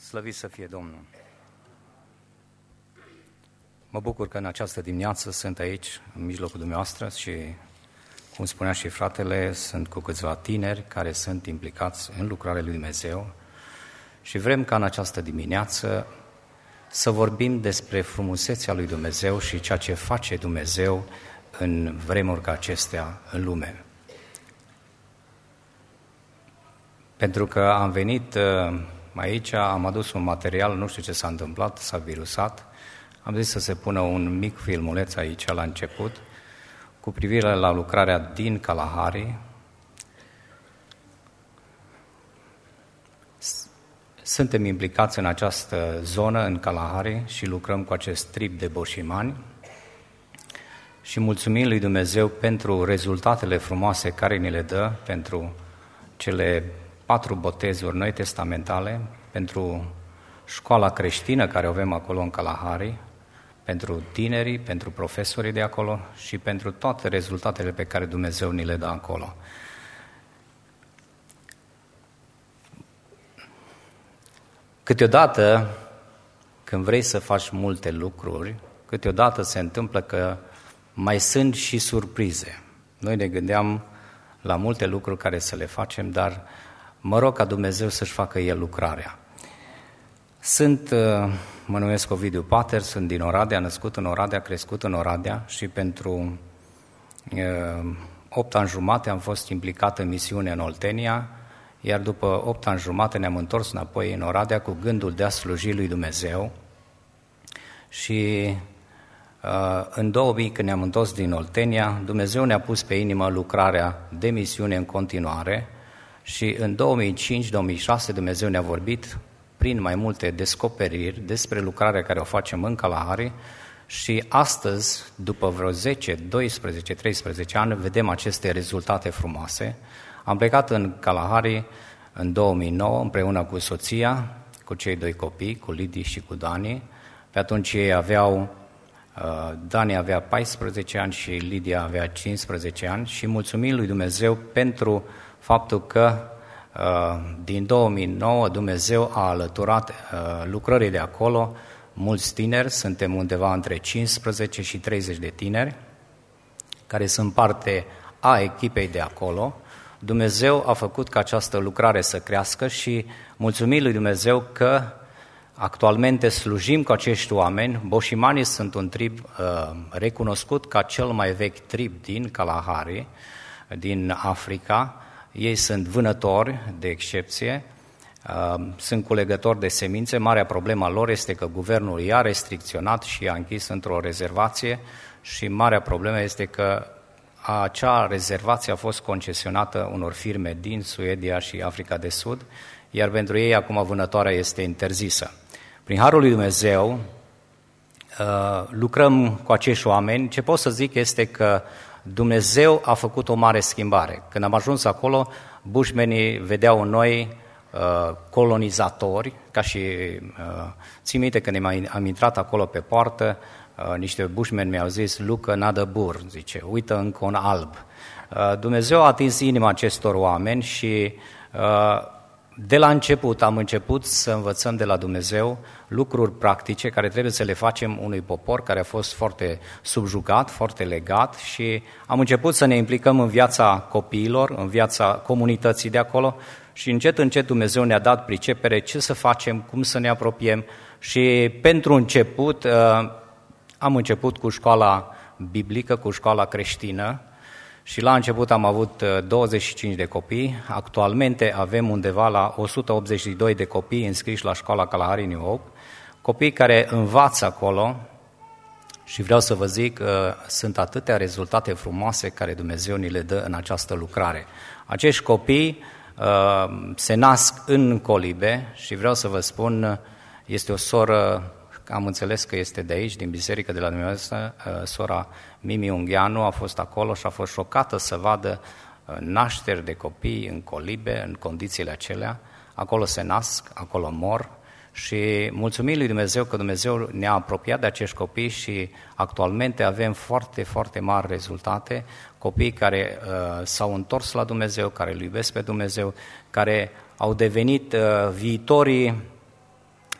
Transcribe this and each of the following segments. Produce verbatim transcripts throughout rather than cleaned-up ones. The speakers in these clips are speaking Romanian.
Slăvit să fie Domnul! Mă bucur că în această dimineață sunt aici, în mijlocul dumneavoastră și, cum spunea și fratele, sunt cu câțiva tineri care sunt implicați în lucrarea lui Dumnezeu și vrem ca în această dimineață să vorbim despre frumusețea lui Dumnezeu și ceea ce face Dumnezeu în vremuri ca acestea în lume. Pentru că am venit aici, am adus un material, nu știu ce s-a întâmplat, s-a virusat, am zis să se pună un mic filmuleț aici la început cu privire la lucrarea din Kalahari. Suntem implicați în această zonă, în Kalahari, și lucrăm cu acest trib de boșimani și mulțumim lui Dumnezeu pentru rezultatele frumoase care ni le dă, pentru cele patru botezuri noi testamentale, pentru școala creștină care o avem acolo în Kalahari, pentru tinerii, pentru profesorii de acolo și pentru toate rezultatele pe care Dumnezeu ni le dă acolo. Câteodată, când vrei să faci multe lucruri, câteodată se întâmplă că mai sunt și surprize. Noi ne gândeam la multe lucruri care să le facem, dar mă rog ca Dumnezeu să-și facă El lucrarea. Sunt, mă numesc Ovidiu Pater, sunt din Oradea, născut în Oradea, crescut în Oradea și pentru opt ani jumate am fost implicat în misiune în Oltenia, iar după opt ani jumate ne-am întors înapoi în Oradea cu gândul de a sluji lui Dumnezeu. Și în două mii, când ne-am întors din Oltenia, Dumnezeu ne-a pus pe inimă lucrarea de misiune în continuare și în două mii cinci două mii șase Dumnezeu ne-a vorbit prin mai multe descoperiri despre lucrarea care o facem în Kalahari și astăzi, după vreo zece, doisprezece, treisprezece ani, vedem aceste rezultate frumoase. Am plecat în Kalahari în două mii nouă împreună cu soția, cu cei doi copii, cu Lidi și cu Dani. Pe atunci ei aveau, Dani avea paisprezece ani și Lidia avea cincisprezece ani și mulțumim lui Dumnezeu pentru faptul că din două mii nouă Dumnezeu a alăturat lucrării de acolo mulți tineri, suntem undeva între cincisprezece și treizeci de tineri care sunt parte a echipei de acolo. Dumnezeu a făcut ca această lucrare să crească și mulțumim lui Dumnezeu că actualmente slujim cu acești oameni. Boșimanii sunt un trib uh, recunoscut ca cel mai vechi trib din Kalahari, din Africa. Ei sunt vânători de excepție, uh, sunt culegători de semințe. Marea problemă a lor este că guvernul i-a restricționat și i-a închis într-o rezervație și marea problemă este că acea rezervație a fost concesionată unor firme din Suedia și Africa de Sud, iar pentru ei acum vânătoarea este interzisă. Prin harul lui Dumnezeu lucrăm cu acești oameni. Ce pot să zic este că Dumnezeu a făcut o mare schimbare. Când am ajuns acolo, bushmenii vedeau în noi colonizatori, ca și, țin minte când am intrat acolo pe poartă, niște bushmen mi-au zis, look another bur, zice, uită încă un alb. Dumnezeu a atins inima acestor oameni și de la început am început să învățăm de la Dumnezeu lucruri practice care trebuie să le facem unui popor care a fost foarte subjugat, foarte legat și am început să ne implicăm în viața copiilor, în viața comunității de acolo și încet, încet Dumnezeu ne-a dat pricepere ce să facem, cum să ne apropiem și pentru început am început cu școala biblică, cu școala creștină și la început am avut douăzeci și cinci de copii, actualmente avem undeva la o sută optzeci și doi de copii înscriși la școala Kalahari New Hope, copii care învață acolo și vreau să vă zic că sunt atâtea rezultate frumoase care Dumnezeu ni le dă în această lucrare. Acești copii uh, se nasc în colibe și vreau să vă spun, este o soră, am înțeles că este de aici, din biserică de la dumneavoastră, sora Mimi Ungheanu a fost acolo și a fost șocată să vadă nașteri de copii în colibe, în condițiile acelea. Acolo se nasc, acolo mor și mulțumim lui Dumnezeu că Dumnezeu ne-a apropiat de acești copii și actualmente avem foarte, foarte mari rezultate, copii care uh, s-au întors la Dumnezeu, care îl iubesc pe Dumnezeu, care au devenit uh, viitorii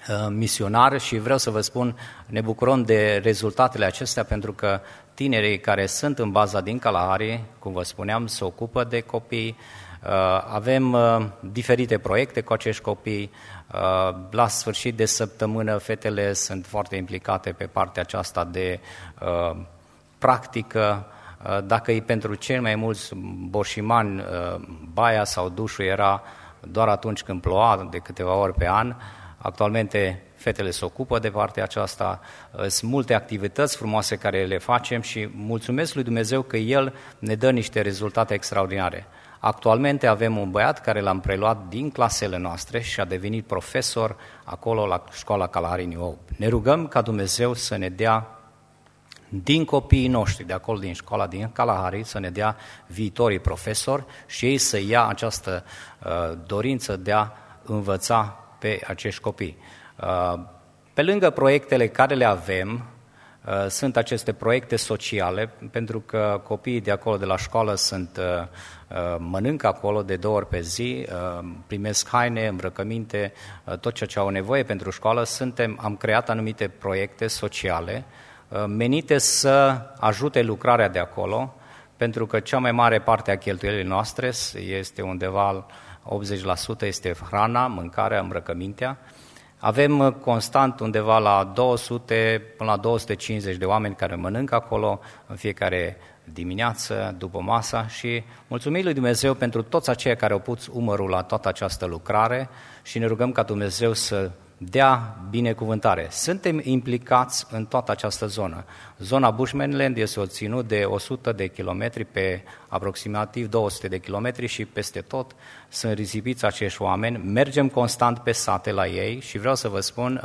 misionar și vreau să vă spun, ne bucurăm de rezultatele acestea pentru că tinerii care sunt în baza din Kalahari, cum vă spuneam, se ocupă de copii, avem diferite proiecte cu acești copii, la sfârșit de săptămână fetele sunt foarte implicate pe partea aceasta de practică. Dacă e pentru cei mai mulți boșimani, baia sau dușul era doar atunci când ploua, de câteva ori pe an, actualmente fetele se ocupă de partea aceasta, sunt multe activități frumoase care le facem și mulțumesc lui Dumnezeu că El ne dă niște rezultate extraordinare. Actualmente avem un băiat care l-am preluat din clasele noastre și a devenit profesor acolo la școala Kalahari New Hope. Ne rugăm ca Dumnezeu să ne dea din copiii noștri, de acolo din școala din Kalahari, să ne dea viitorii profesori și ei să ia această uh, dorință de a învăța pe acești copii. Uh, pe lângă proiectele care le avem, uh, sunt aceste proiecte sociale, pentru că copiii de acolo, de la școală, sunt, uh, uh, mănâncă acolo de două ori pe zi, uh, primesc haine, îmbrăcăminte, uh, tot ceea ce au nevoie pentru școală. Suntem, am creat anumite proiecte sociale menite să ajute lucrarea de acolo, pentru că cea mai mare parte a cheltuielii noastre este undeva optzeci la sută este hrana, mâncarea, îmbrăcămintea. Avem constant undeva la două sute până la două sute cincizeci de oameni care mănâncă acolo în fiecare dimineață, după masa și mulțumim lui Dumnezeu pentru toți aceia care au pus umărul la toată această lucrare și ne rugăm ca Dumnezeu să dea binecuvântare. Suntem implicați în toată această zonă. Zona Bushmanland este o ținut de o sută de kilometri pe aproximativ două sute de kilometri și peste tot sunt risipiți acești oameni. Mergem constant pe sate la ei și vreau să vă spun,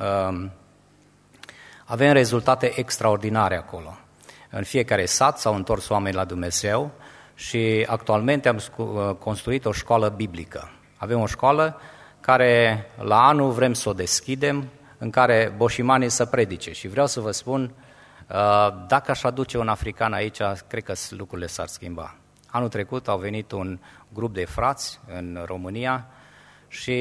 avem rezultate extraordinare acolo. În fiecare sat s-au întors oameni la Dumnezeu și actualmente am construit o școală biblică. Avem o școală care la anul vrem să o deschidem, în care boșimanii să predice. Și vreau să vă spun, dacă aș aduce un african aici, cred că lucrurile s-ar schimba. Anul trecut au venit un grup de frați în România și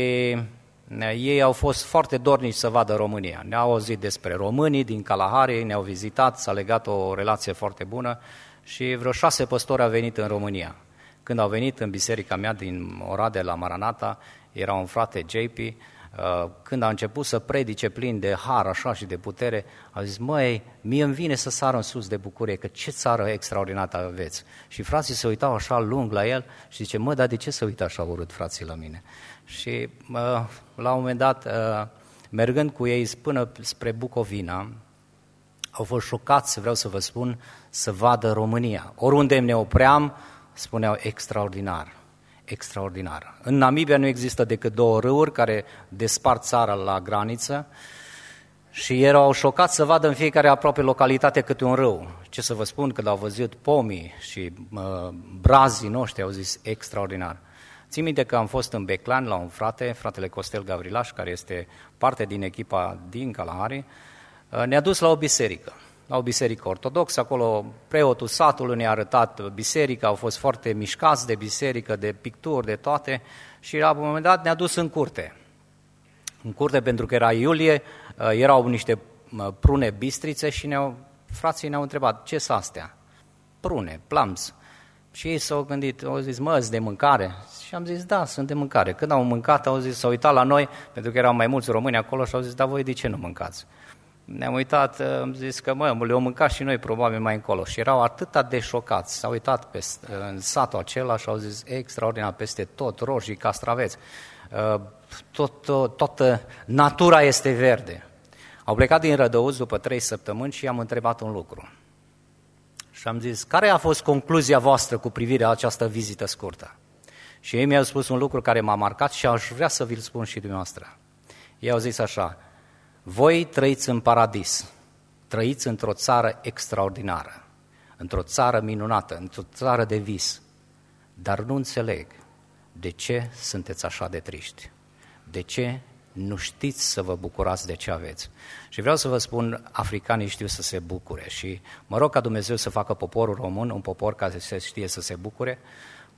ei au fost foarte dornici să vadă România. Ne-au auzit despre românii din Kalahari, ne-au vizitat, s-a legat o relație foarte bună și vreo șase păstori au venit în România. Când au venit în biserica mea din Oradea la Maranata, era un frate J P, când a început să predice plin de har așa și de putere, a zis, măi, mie îmi vine să sar în sus de bucurie, că ce țară extraordinară aveți. Și frații se uitau așa lung la el și zice, mă, dar de ce se uită așa urât frații la mine? Și la un moment dat, mergând cu ei până spre Bucovina, au fost șocați, vreau să vă spun, să vadă România. Oriunde ne opream, spuneau extraordinar. Extraordinar. În Namibia nu există decât două râuri care despart țara la graniță și erau șocați să vadă în fiecare aproape localitate câte un râu. Ce să vă spun, când au văzut pomii și uh, brazii noștri, au zis extraordinar. Țin minte că am fost în Beclan la un frate, fratele Costel Gavrilaș, care este parte din echipa din Kalahari, uh, ne-a dus la o biserică. La o biserică ortodoxă, acolo preotul satului ne-a arătat biserica, au fost foarte mișcați de biserică, de picturi, de toate și la un moment dat ne-a dus în curte. În curte pentru că era iulie, erau niște prune bistrițe și ne-au, frații ne-au întrebat, ce sunt astea? Prune, plums. Și ei s-au gândit, au zis, mă, de mâncare? Și am zis, da, sunt de mâncare. Când au mâncat, au zis, s-au uitat la noi, pentru că erau mai mulți români acolo și au zis, da, voi de ce nu mâncați? Ne-am uitat, am zis că, mă, le-am mâncat și noi probabil mai încolo. Și erau atât de șocați, s-au uitat pe, în satul acela și au zis, extraordinar, peste tot, roșii, castraveți, tot, tot, toată natura este verde. Au plecat din Rădăuț după trei săptămâni și i-am întrebat un lucru. Și am zis, care a fost concluzia voastră cu privire la această vizită scurtă? Și ei mi-au spus un lucru care m-a marcat și aș vrea să vi-l spun și dumneavoastră. Ei au zis așa, voi trăiți în paradis, trăiți într-o țară extraordinară, într-o țară minunată, într-o țară de vis, dar nu înțeleg de ce sunteți așa de triști, de ce nu știți să vă bucurați de ce aveți. Și vreau să vă spun, africanii știu să se bucure și mă rog ca Dumnezeu să facă poporul român un popor care se știe să se bucure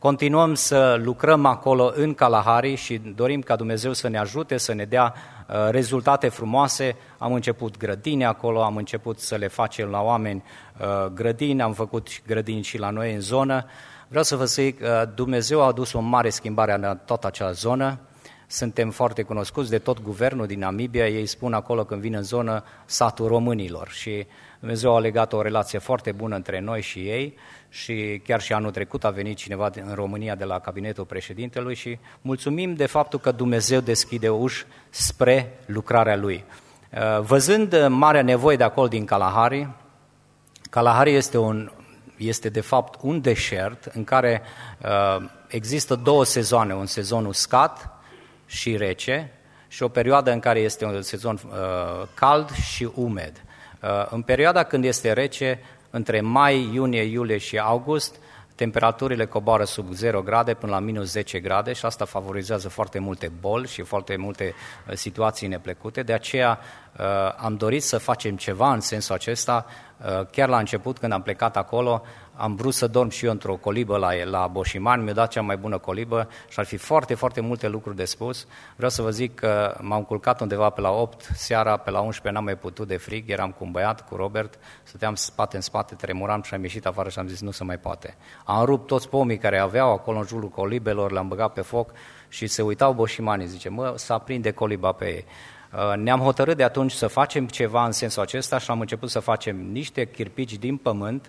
Continuăm să lucrăm acolo în Kalahari și dorim ca Dumnezeu să ne ajute, să ne dea rezultate frumoase. Am început grădini acolo, am început să le facem la oameni grădini, am făcut grădini și la noi în zonă. Vreau să vă zic, Dumnezeu a adus o mare schimbare în toată acea zonă. Suntem foarte cunoscuți de tot guvernul din Namibia, ei spun acolo când vin în zonă satul românilor și Dumnezeu a legat o relație foarte bună între noi și ei și chiar și anul trecut a venit cineva în România de la cabinetul președintelui și mulțumim de faptul că Dumnezeu deschide uși spre lucrarea Lui. Văzând marea nevoie de acolo din Kalahari, Kalahari este, un, este de fapt un deșert în care uh, există două sezoane, un sezon uscat și rece și o perioadă în care este un sezon uh, cald și umed. Uh, în perioada când este rece, între mai, iunie, iulie și august, temperaturile coboară sub zero grade până la minus zece grade și asta favorizează foarte multe boli și foarte multe uh, situații neplăcute. De aceea uh, am dorit să facem ceva în sensul acesta. Uh, chiar la început, când am plecat acolo, am vrut să dorm și eu într-o colibă la, la Boșiman, mi-a dat cea mai bună colibă și ar fi foarte, foarte multe lucruri de spus. Vreau să vă zic că m-am culcat undeva pe la opt seara, pe la unsprezece n-am mai putut de frig, eram cu un băiat, cu Robert, stăteam spate în spate, tremuram și am ieșit afară și am zis nu se mai poate. Am rupt toți pomii care aveau acolo în jurul colibelor, le-am băgat pe foc și se uitau boșimanii, zice, mă, să aprinde coliba pe ei. Ne-am hotărât de atunci să facem ceva în sensul acesta și am început să facem niște chirpici din pământ.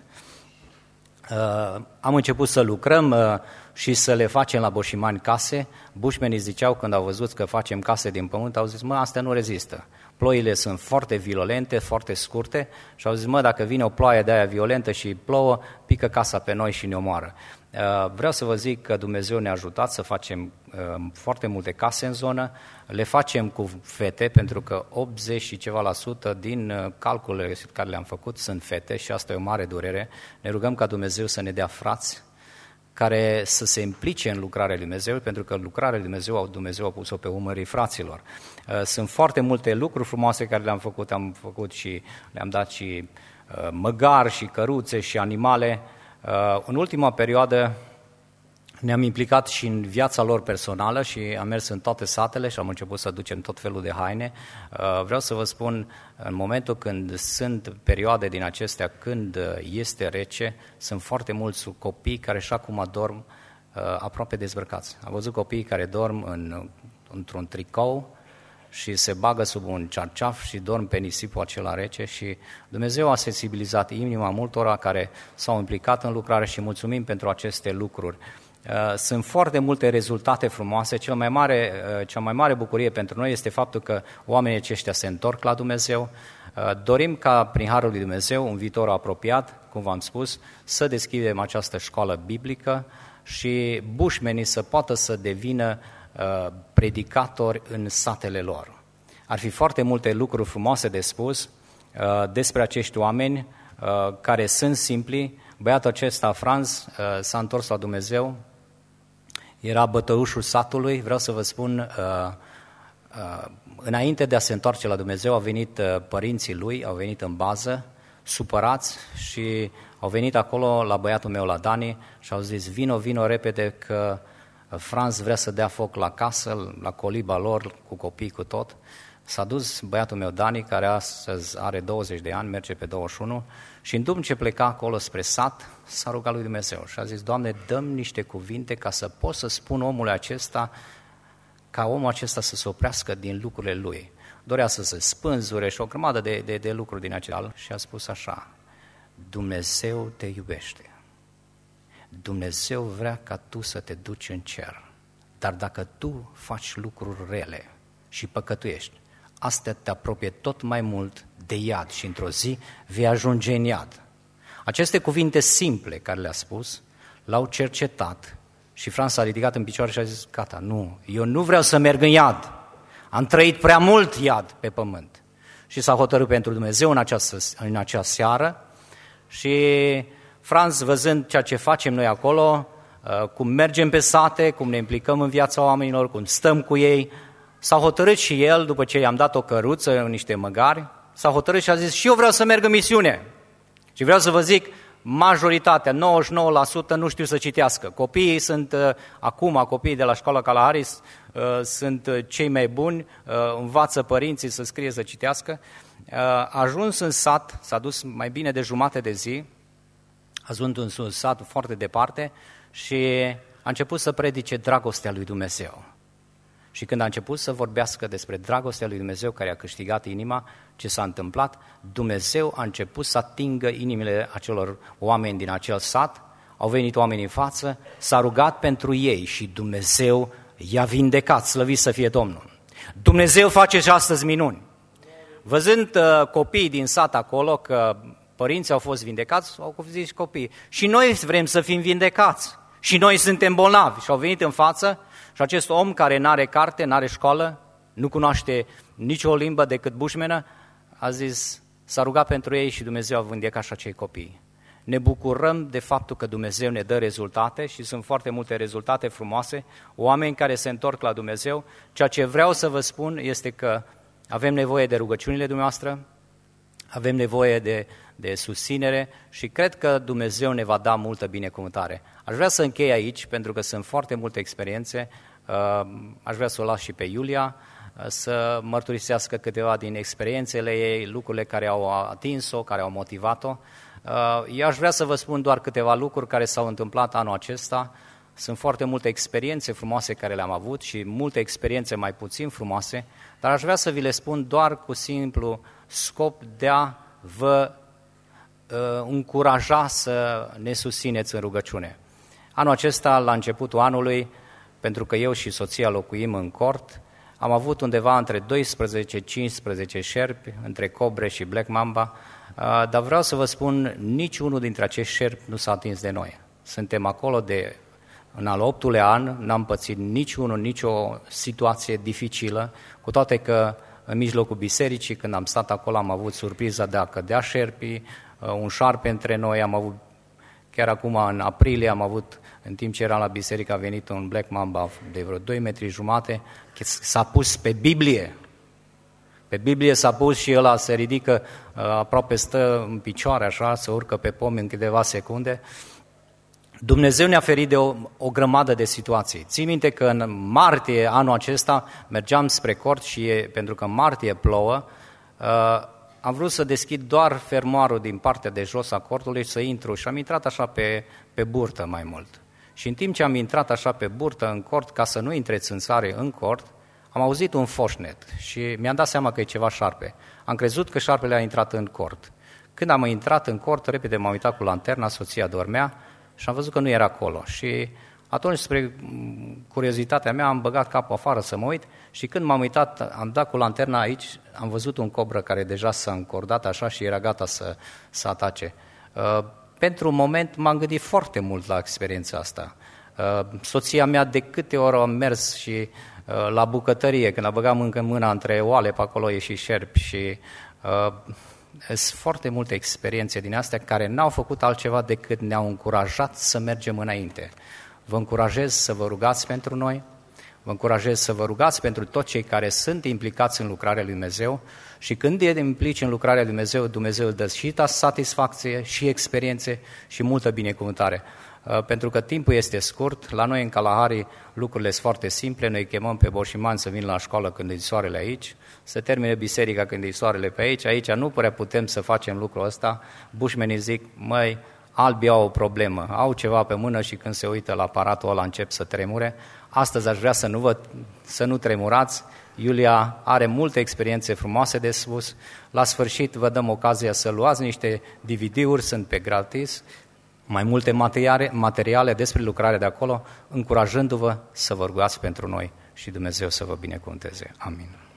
Uh, am început să lucrăm uh, și să le facem la Boșimani case. Bușmenii ziceau când au văzut că facem case din pământ, au zis, mă, astea nu rezistă. Ploile sunt foarte violente, foarte scurte și au zis, mă, dacă vine o ploaie de aia violentă și plouă, pică casa pe noi și ne omoară. Uh, vreau să vă zic că Dumnezeu ne-a ajutat să facem uh, foarte multe case în zonă, le facem cu fete, pentru că optzeci și ceva la sută din uh, calculele care le-am făcut sunt fete și asta e o mare durere. Ne rugăm ca Dumnezeu să ne dea frați care să se implice în lucrarea lui Dumnezeu, pentru că lucrarea lui Dumnezeu, Dumnezeu a pus-o pe umării fraților. Uh, sunt foarte multe lucruri frumoase care le-am făcut, am făcut și le-am dat și uh, măgari și căruțe și animale. Uh, în ultima perioadă ne-am implicat și în viața lor personală și am mers în toate satele și am început să ducem tot felul de haine. Uh, vreau să vă spun, în momentul când sunt perioade din acestea, când este rece, sunt foarte mulți copii care și acum dorm uh, aproape dezbrăcați. Am văzut copii care dorm în, într-un tricou și se bagă sub un cearceaf și dorm pe nisipul acela rece și Dumnezeu a sensibilizat inima multora care s-au implicat în lucrare și mulțumim pentru aceste lucruri. Sunt foarte multe rezultate frumoase. Cel mai mare, cea mai mare bucurie pentru noi este faptul că oamenii aceștia se întorc la Dumnezeu. Dorim ca prin Harul lui Dumnezeu, în viitor apropiat, cum v-am spus, să deschidem această școală biblică și bușmenii să poată să devină predicatori în satele lor. Ar fi foarte multe lucruri frumoase de spus despre acești oameni care sunt simpli. Băiatul acesta, Franz, s-a întors la Dumnezeu, era bătăușul satului. Vreau să vă spun, înainte de a se întoarce la Dumnezeu, au venit părinții lui, au venit în bază, supărați și au venit acolo la băiatul meu, la Dani, și au zis, vino, vino repede că Franz vrea să dea foc la casă, la coliba lor, cu copii, cu tot. S-a dus băiatul meu, Dani, care astăzi are douăzeci de ani, merge pe douăzeci și unu, și în după ce pleca acolo spre sat, s-a rugat lui Dumnezeu și a zis, Doamne, dă-mi niște cuvinte ca să pot să spun omului acesta, ca omul acesta să se oprească din lucrurile lui. Dorea să se spânzure și o grămadă de, de, de lucruri din acela și a spus așa, Dumnezeu te iubește. Dumnezeu vrea ca tu să te duci în cer, dar dacă tu faci lucruri rele și păcătuiești, astea te apropie tot mai mult de iad și într-o zi vei ajunge în iad. Aceste cuvinte simple care le-a spus, l-au cercetat și Franz s-a ridicat în picioare și a zis, gata, nu, eu nu vreau să merg în iad, am trăit prea mult iad pe pământ. Și s-a hotărât pentru Dumnezeu în această, în acea seară și Franz, văzând ceea ce facem noi acolo, cum mergem pe sate, cum ne implicăm în viața oamenilor, cum stăm cu ei, s-a hotărât și el, după ce i-am dat o căruță, niște măgari, s-a hotărât și a zis, și eu vreau să merg în misiune. Și vreau să vă zic, majoritatea, nouăzeci și nouă la sută nu știu să citească. Copiii sunt, acum, copiii de la școala Kalahari sunt cei mai buni, învață părinții să scrie, să citească. A ajuns în sat, s-a dus mai bine de jumate de zi, a ajuns în sat foarte departe și a început să predice dragostea lui Dumnezeu. Și când a început să vorbească despre dragostea lui Dumnezeu care a câștigat inima, ce s-a întâmplat? Dumnezeu a început să atingă inimile acelor oameni din acel sat, au venit oameni în față, s-a rugat pentru ei și Dumnezeu i-a vindecat, slăvit să fie Domnul. Dumnezeu face și astăzi minuni. Văzând uh, copiii din sat acolo că părinții au fost vindecați, au zis copiii, și noi vrem să fim vindecați, și noi suntem bolnavi. Și au venit în față și acest om care n-are carte, n-are școală, nu cunoaște nicio limbă decât bușmenă, a zis, s-a rugat pentru ei și Dumnezeu a vindecat și acei copii. Ne bucurăm de faptul că Dumnezeu ne dă rezultate și sunt foarte multe rezultate frumoase, oameni care se întorc la Dumnezeu. Ceea ce vreau să vă spun este că avem nevoie de rugăciunile dumneavoastră, avem nevoie de, de susținere și cred că Dumnezeu ne va da multă binecuvântare. Aș vrea să închei aici, pentru că sunt foarte multe experiențe, aș vrea să o las și pe Iulia, să mărturisească câteva din experiențele ei, lucrurile care au atins-o, care au motivat-o. Eu aș vrea să vă spun doar câteva lucruri care s-au întâmplat anul acesta. Sunt foarte multe experiențe frumoase care le-am avut și multe experiențe mai puțin frumoase, dar aș vrea să vi le spun doar cu simplu scop de a vă uh, încuraja să ne susțineți în rugăciune. Anul acesta, la începutul anului, pentru că eu și soția locuim în Cort, am avut undeva între doisprezece cincisprezece șerpi, între cobre și black mamba, uh, dar vreau să vă spun, niciunul dintre acești șerpi nu s-a atins de noi. Suntem acolo de... În al optulea an n-am pățit niciunul, nicio situație dificilă, cu toate că în mijlocul bisericii, când am stat acolo, am avut surpriza de a cădea șerpii, un șarpe între noi, am avut, chiar acum în aprilie, am avut, în timp ce eram la biserică, a venit un black mamba de vreo doi metri jumate, s-a pus pe Biblie. Pe Biblie s-a pus și ăla se ridică, aproape stă în picioare, așa, se urcă pe pomi în câteva secunde. Dumnezeu ne-a ferit de o, o grămadă de situații. Țin minte că în martie anul acesta mergeam spre Cort și e, pentru că în martie plouă, uh, am vrut să deschid doar fermoarul din partea de jos a cortului, să intru și am intrat așa pe, pe burtă mai mult. Și în timp ce am intrat așa pe burtă în Cort, ca să nu intre țânțare în Cort, am auzit un foșnet și mi-am dat seama că e ceva șarpe. Am crezut că șarpele a intrat în Cort. Când am intrat în Cort, repede m-am uitat cu lanterna, soția dormea, și am văzut că nu era acolo și atunci, spre curiozitatea mea, am băgat capul afară să mă uit și când m-am uitat, am dat cu lanterna aici, am văzut un cobră care deja s-a încordat așa și era gata să, să atace. Uh, pentru un moment m-am gândit foarte mult la experiența asta. Uh, soția mea de câte ori am mers și uh, la bucătărie, când a băgat încă mâna între oale, pe acolo e și șerpi și... Uh, Sunt foarte multe experiențe din astea care n-au făcut altceva decât ne-au încurajat să mergem înainte. Vă încurajez să vă rugați pentru noi, vă încurajez să vă rugați pentru toți cei care sunt implicați în lucrarea lui Dumnezeu și când e implici în lucrarea lui Dumnezeu, Dumnezeu îți dă și satisfacție, și experiențe și multă binecuvântare. Pentru că timpul este scurt, la noi în Kalahari lucrurile sunt foarte simple, noi chemăm pe borșimani să vină la școală când e soarele aici, să termine biserica când e soarele pe aici, aici nu prea putem să facem lucrul ăsta, bușmenii zic, măi, albii au o problemă, au ceva pe mână și când se uită la aparatul ăla încep să tremure. Astăzi aș vrea să nu, vă, să nu tremurați, Iulia are multe experiențe frumoase de spus, la sfârșit vă dăm ocazia să luați niște D V D-uri, sunt pe gratis, mai multe materiale, materiale despre lucrarea de acolo, încurajându-vă să vă rugați pentru noi și Dumnezeu să vă binecuvânteze. Amin.